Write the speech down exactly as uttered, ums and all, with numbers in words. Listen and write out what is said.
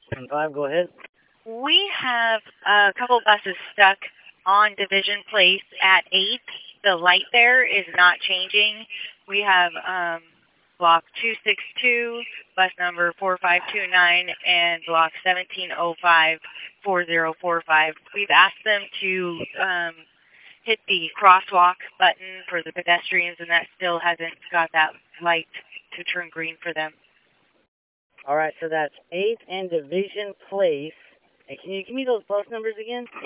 ten five, go ahead. We have a couple buses stuck on Division Place at eight. The light there is not changing. We have um, block two six two, bus number four five two nine, and block seventeen oh five, four oh four five. We've asked them to um, hit the crosswalk button for the pedestrians, and that still hasn't got that light to turn green for them. All right, so that's eighth and Division Place. And can you give me those bus numbers again?